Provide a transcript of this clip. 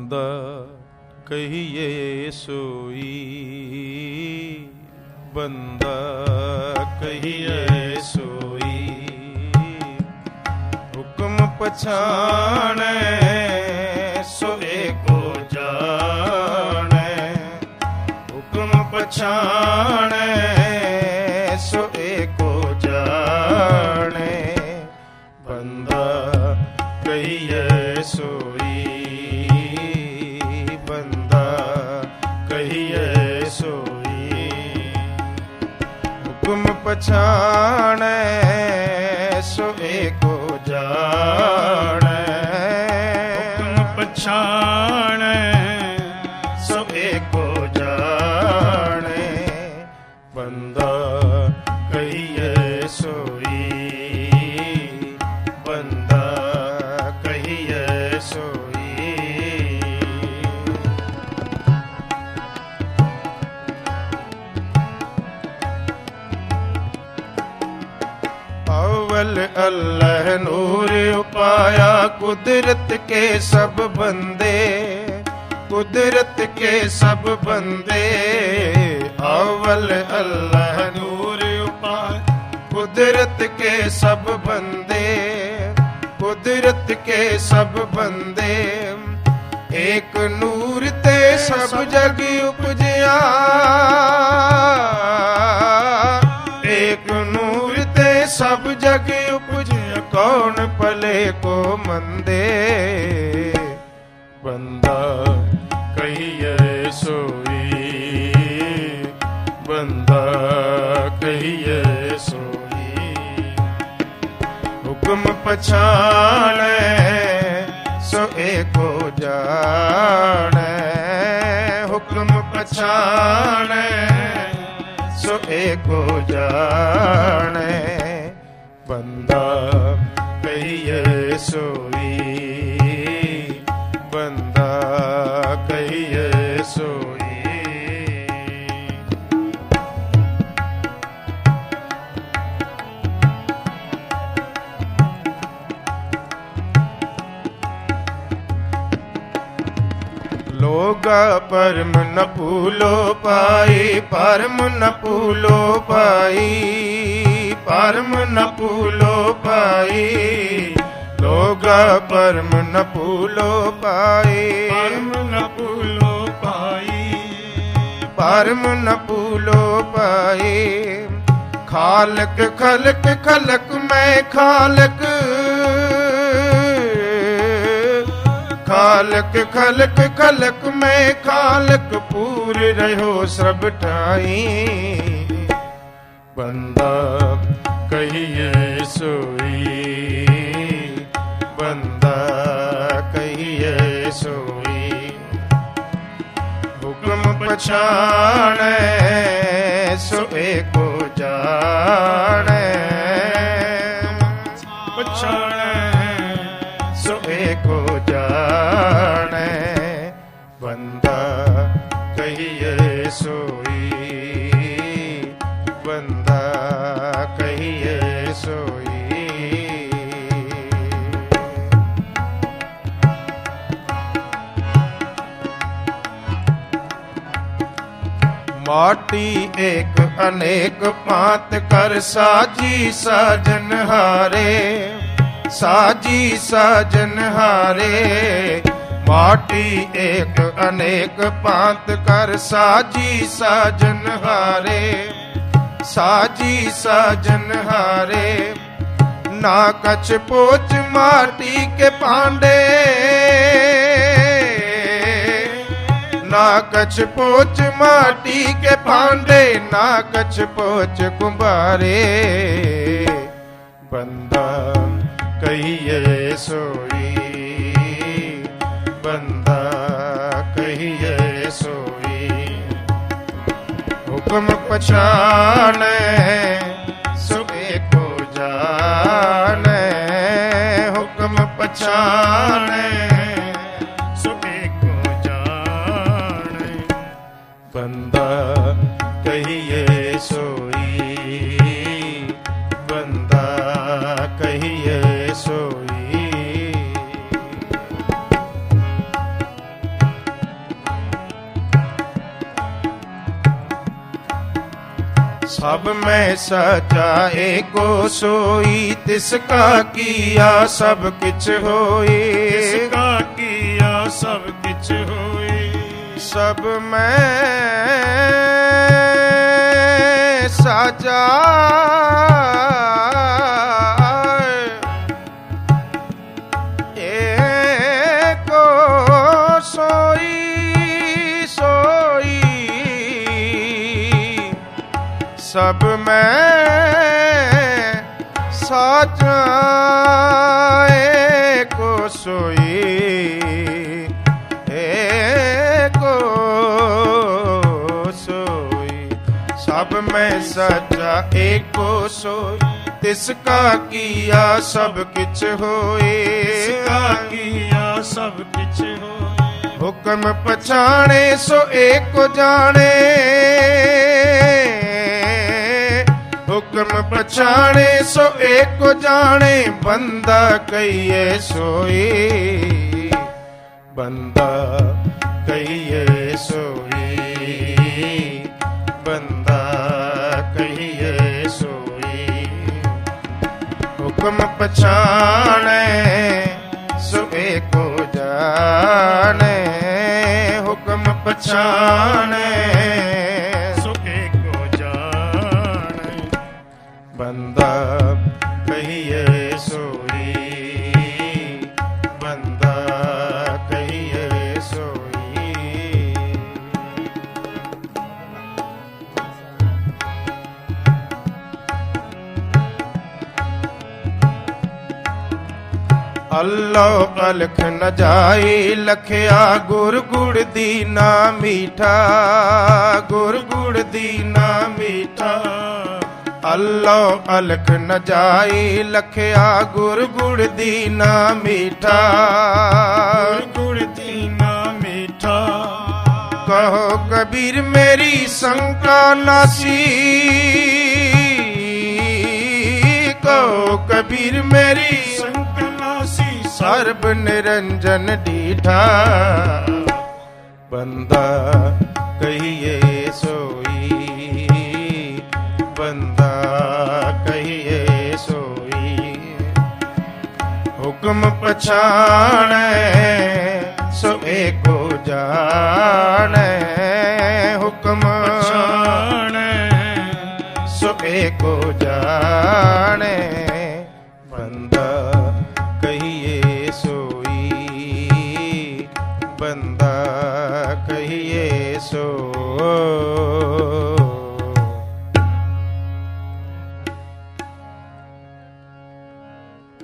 ਬੰਦਾ ਕਹੀਏ ਸੋਈ, ਬੰਦਾ ਕਹੀਏ ਸੋਈ। ਹੁਕਮ ਪਛਾਣੈ ਸੋ ਏਕੋ ਜਾਣੈ, ਹੁਕਮ ਪਛਾਣੈ ਸੋ ਏਕੋ ਜਾਣੈ। ਬੰਦਾ ਕਹੀਏ ਸੋਈ, ਬੰਦਾ ਕਹੀਏ ਸੋਈ। ਹੁਕਮ ਪਛਾਣੈ ਸੋ ਏਕੋ ਜਾਣੈ, ਹੁਕਮ ਪਛਾਣੈ ਸੋ ਏਕੋ ਜਾਣੈ। ਬੰਦਾ ਕਹੀਏ ਸੋਈ, ਬੰਦਾ ਕਹੀਏ ਸੋਈ। अव्वल अल्लाह नूर उपाया, कुदरत के सब बंदे, कुदरत के सब बंदे। अव्वल अल्लाह नूर उपाया, कुदरत के सब बंदे, कुदरत के सब बंदे। एक नूर ते सब जग उपजिया, एक नूर ते सब जग उपजिया। कौन पले को मंदे, बंदा कहिए सोई, बंदा कहिए सोई। हुक्म पछाणै सो एको जाणै, हुक्म पछाणै सो एको जाणै। बंदा कहिए सोई, बंदा कहिए सोई। लोगा परम न भूलो पाई, परम न भूलो पाई, परम न भूलो पाई। लोगा परम न भूलो पाई, परम न भूलो पाई, परम न भूलो पाई। खालक खलक खलक मैं खालक, खालक खलक खलक मैं खालक। पूर रहो सब ठाई, बंदा कहिए सोई, बंदा कहिए सोई। हुक्म पछाणै सो एको जाणै, पछाणै सो एको जाणै। बंदा कहिए सोई, बंदा कहिए सोई। माटी एक अनेक पात कर साजी साजन हारे, साजी साजन हारे। माटी एक अनेक पात कर साजी साजन हारे, साजी साजन हारे। ना कछ पोच माटी के पांडे, ना कछ पोच माटी के पांडे, ना कछ पोच कुंभारे। बंदा कहिए सोई, बंदा कहिए सोई। हुक्म पछाणै सो एको जाणै, हुक्म पछाणै सो एको जाणै। बंदा कहिए सोई, बंदा कहिए सोई। सब में सचा एको सोई, तिसका किया सब किछ होई, तिसका किया सब किछ होई। सब में सचा एको सोई, सब में साचा एको सोई, एको सोई। सब में सचा एको सोई, तिसका किया सब किछ होए, तिसका किया सब किछ होए। हुक्म पछाणे सो एको जाने, हुक्म पछाणे सो एको जाने, बंदा कहिए सोई, बंदा कहिए सोई, बंदा कहिए सोई। हुक्म पछाणे सो एको जाने, हुक्म पछाणे सो एको जाने, बंदा कहिए सोई, बंदा कहिए सोई। अल्लो अलख न जाए लखया, गुर गुड़ दीना मीठा, गुर गुड़ दीना मीठा। अल्लो अलख न जाए लखया, गुर गुड़ दीना मीठा, गुड़ दीना मीठा। कहो कबीर मेरी शंका नासी, कहो कबीर मेरी शंका नासी, सर्ब निरंजन डीठा। बंदा कहिए सोई, बंदा कहिए सोई। हुक्म पछाणे सो एको जाने, हुक्म पछाणे सो एको जाने। बंदा कहिए सोई, बंदा कहिए सोई।